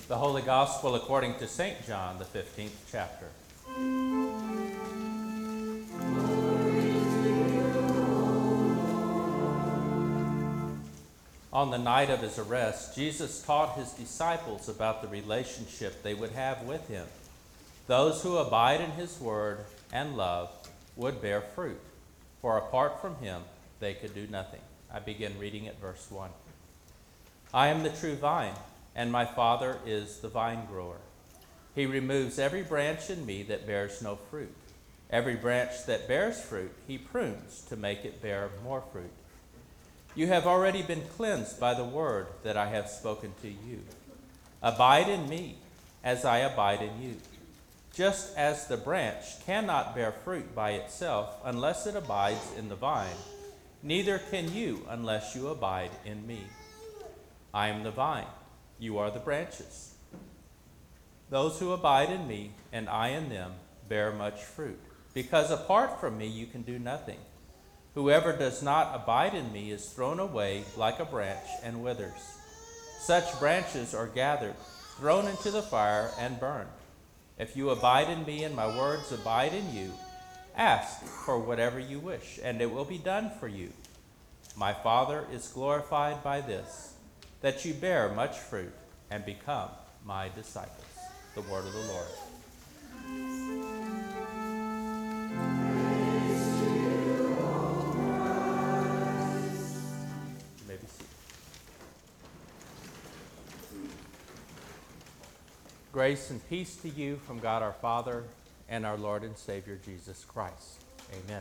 The Holy Gospel according to St. John, the 15th chapter. On the night of his arrest, Jesus taught his disciples about the relationship they would have with him. Those who abide in his word and love would bear fruit, for apart from him they could do nothing. I begin reading at verse 1. I am the true vine, and my Father is the vine grower. He removes every branch in me that bears no fruit. Every branch that bears fruit, he prunes to make it bear more fruit. You have already been cleansed by the word that I have spoken to you. Abide in me, as I abide in you. Just as the branch cannot bear fruit by itself unless it abides in the vine, neither can you unless you abide in me. I am the vine, you are the branches. Those who abide in me and I in them bear much fruit, because apart from me you can do nothing. Whoever does not abide in me is thrown away like a branch and withers. Such branches are gathered, thrown into the fire, and burned. If you abide in me and my words abide in you, ask for whatever you wish, and it will be done for you. My Father is glorified by this, that you bear much fruit and become my disciples. The word of the Lord. You may be seated. Grace and peace to you from God our Father and our Lord and Savior Jesus Christ. Amen.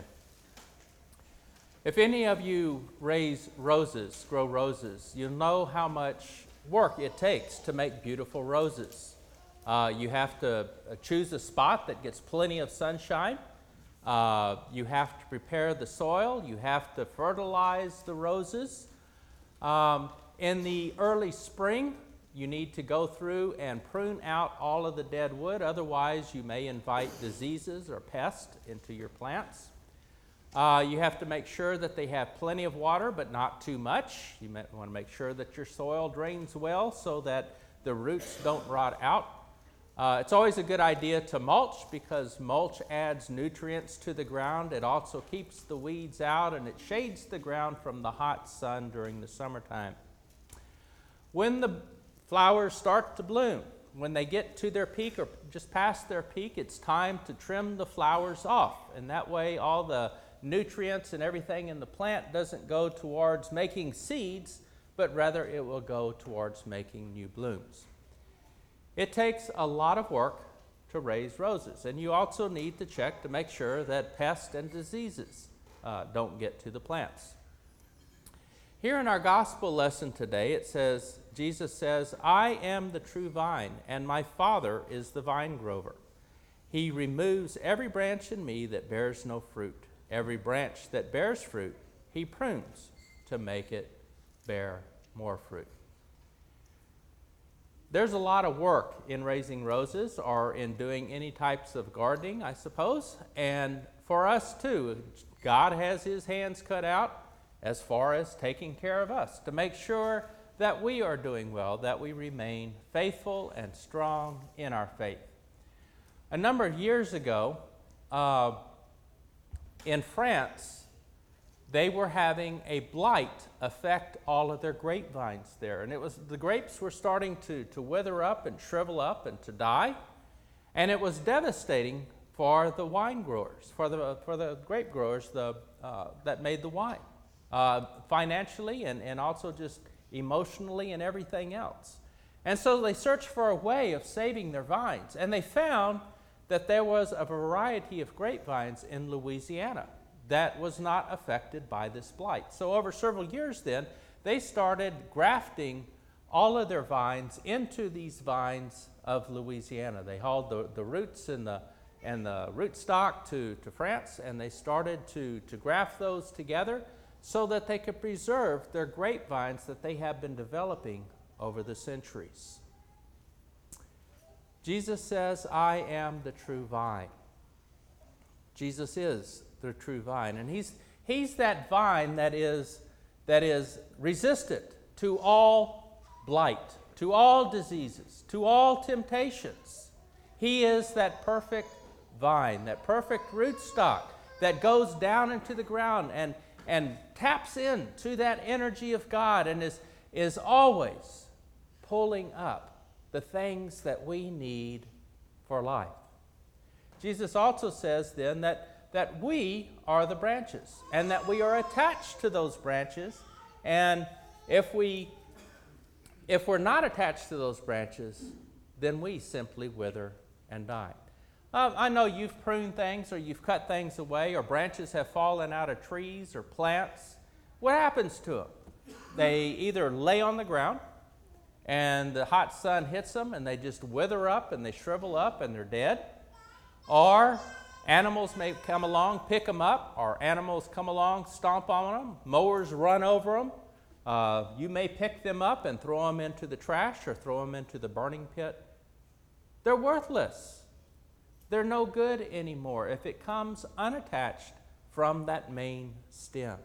If any of you grow roses, you'll know how much work it takes to make beautiful roses. You have to choose a spot that gets plenty of sunshine. You have to prepare the soil. You have to fertilize the roses. In the early spring, you need to go through and prune out all of the dead wood. Otherwise, you may invite diseases or pests into your plants. You have to make sure that they have plenty of water, but not too much. You want to make sure that your soil drains well so that the roots don't rot out. It's always a good idea to mulch, because mulch adds nutrients to the ground. It also keeps the weeds out, and it shades the ground from the hot sun during the summertime. When the flowers start to bloom, when they get to their peak or just past their peak, it's time to trim the flowers off. And that way all the nutrients and everything in the plant doesn't go towards making seeds, but rather it will go towards making new blooms. It takes a lot of work to raise roses, and you also need to check to make sure that pests and diseases don't get to the plants. Here in our gospel lesson today, Jesus says, I am the true vine, and my Father is the vine grower. He removes every branch in me that bears no fruit. Every branch that bears fruit, he prunes to make it bear more fruit. There's a lot of work in raising roses or in doing any types of gardening, I suppose. And for us too, God has his hands cut out as far as taking care of us to make sure that we are doing well, that we remain faithful and strong in our faith. A number of years ago, in France, they were having a blight affect all of their grapevines there. And the grapes were starting to wither up and shrivel up and to die. And it was devastating for the wine growers, for the grape growers that made the wine, financially and also just emotionally and everything else. And so they searched for a way of saving their vines. And they found that there was a variety of grapevines in Louisiana that was not affected by this blight. So over several years then, they started grafting all of their vines into these vines of Louisiana. They hauled the roots and the rootstock to France, and they started to graft those together so that they could preserve their grapevines that they have been developing over the centuries. Jesus says, I am the true vine. Jesus is the true vine, and he's that vine that is resistant to all blight, to all diseases, to all temptations. He is that perfect vine, that perfect rootstock that goes down into the ground and taps into that energy of God and is always pulling up the things that we need for life. Jesus also says then that we are the branches and that we are attached to those branches. And if we're not attached to those branches, then we simply wither and die. I know you've pruned things or you've cut things away or branches have fallen out of trees or plants. What happens to them? They either lay on the ground and the hot sun hits them and they just wither up and they shrivel up and they're dead. Or animals may come along, pick them up, or animals come along, stomp on them, mowers run over them. You may pick them up and throw them into the trash or throw them into the burning pit. They're worthless. They're no good anymore if it comes unattached from that main stem.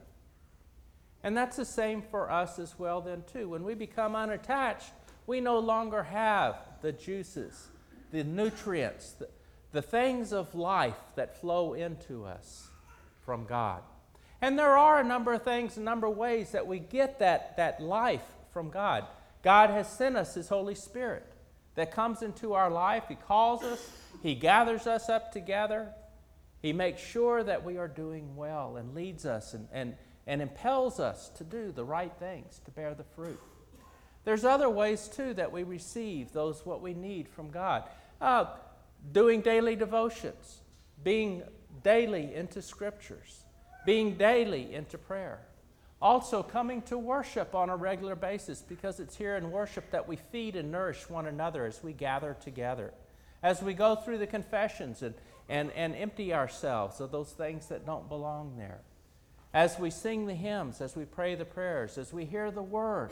And that's the same for us as well then too. When we become unattached, we no longer have the juices, the nutrients, the things of life that flow into us from God. And there are a number of things, a number of ways that we get that life from God. God has sent us His Holy Spirit that comes into our life. He calls us. He gathers us up together. He makes sure that we are doing well and leads us and impels us to do the right things, to bear the fruit. There's other ways, too, that we receive what we need from God. Doing daily devotions, being daily into Scriptures, being daily into prayer. Also coming to worship on a regular basis, because it's here in worship that we feed and nourish one another as we gather together. As we go through the confessions and empty ourselves of those things that don't belong there. As we sing the hymns, as we pray the prayers, as we hear the Word.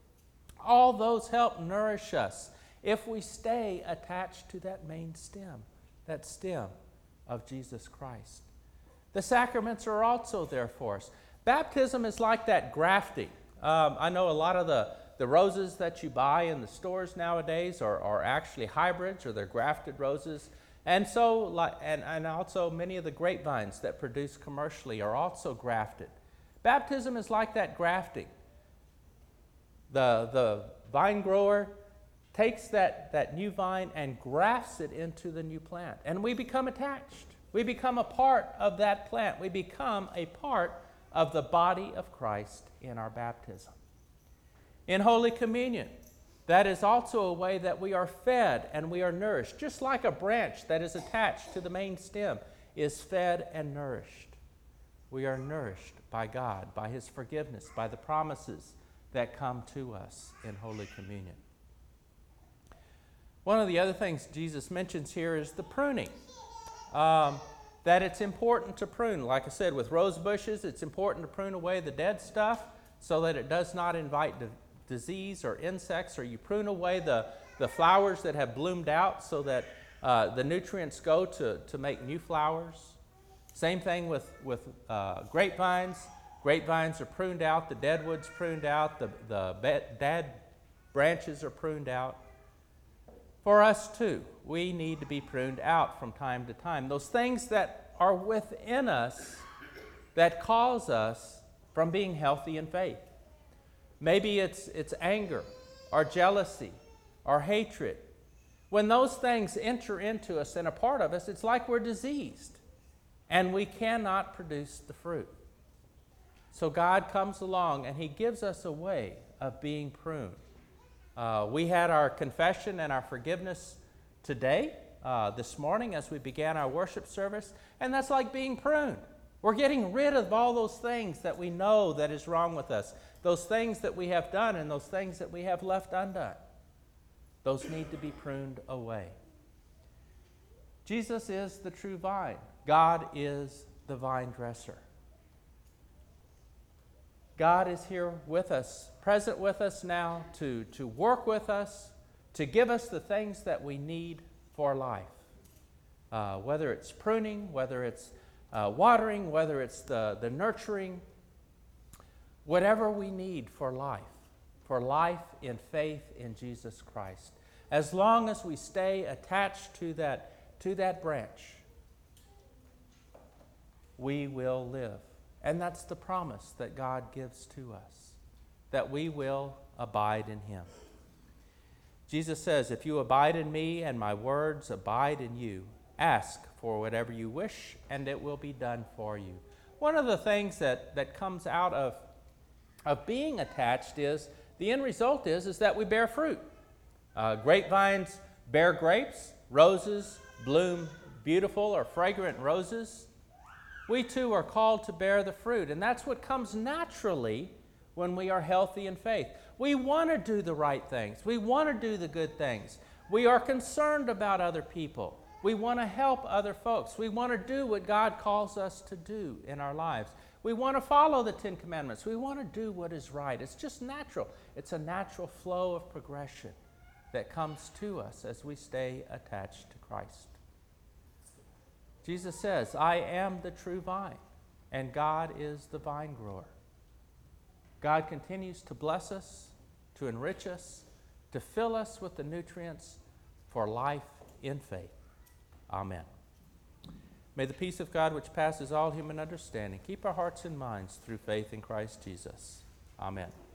All those help nourish us if we stay attached to that main stem, that stem of Jesus Christ. The sacraments are also there for us. Baptism is like that grafting. I know a lot of the roses that you buy in the stores nowadays are actually hybrids, or they're grafted roses. And so, and also many of the grapevines that produce commercially are also grafted. Baptism is like that grafting. The vine grower takes that new vine and grafts it into the new plant. And we become attached. We become a part of that plant. We become a part of the body of Christ in our baptism. In Holy Communion, that is also a way that we are fed and we are nourished, just like a branch that is attached to the main stem is fed and nourished. We are nourished by God, by His forgiveness, by the promises that come to us in Holy Communion. One of the other things Jesus mentions here is the pruning. That it's important to prune. Like I said, with rose bushes, it's important to prune away the dead stuff so that it does not invite disease or insects, or you prune away the flowers that have bloomed out so that the nutrients go to make new flowers. Same thing with grapevines. Grapevines are pruned out, the dead wood's pruned out, the dead branches are pruned out. For us too, we need to be pruned out from time to time. Those things that are within us that cause us from being healthy in faith. Maybe it's anger or jealousy or hatred. When those things enter into us and a part of us, it's like we're diseased and we cannot produce the fruit. So God comes along and He gives us a way of being pruned. We had our confession and our forgiveness today, this morning, as we began our worship service, and that's like being pruned. We're getting rid of all those things that we know that is wrong with us, those things that we have done and those things that we have left undone. Those need to be pruned away. Jesus is the true vine. God is the vine dresser. God is here with us, present with us now to work with us, to give us the things that we need for life. Whether it's pruning, whether it's watering, whether it's the nurturing, whatever we need for life, for life in faith in Jesus Christ. As long as we stay attached to that branch, we will live. And that's the promise that God gives to us, that we will abide in him. Jesus says, if you abide in me and my words abide in you, ask for whatever you wish and it will be done for you. One of the things that comes out of being attached is, the end result is that we bear fruit. Grapevines bear grapes, roses bloom beautiful or fragrant roses. We too are called to bear the fruit, and that's what comes naturally when we are healthy in faith. We want to do the right things. We want to do the good things. We are concerned about other people. We want to help other folks. We want to do what God calls us to do in our lives. We want to follow the Ten Commandments. We want to do what is right. It's just natural. It's a natural flow of progression that comes to us as we stay attached to Christ. Jesus says, I am the true vine, and God is the vine grower. God continues to bless us, to enrich us, to fill us with the nutrients for life in faith. Amen. May the peace of God, which passes all human understanding, keep our hearts and minds through faith in Christ Jesus. Amen.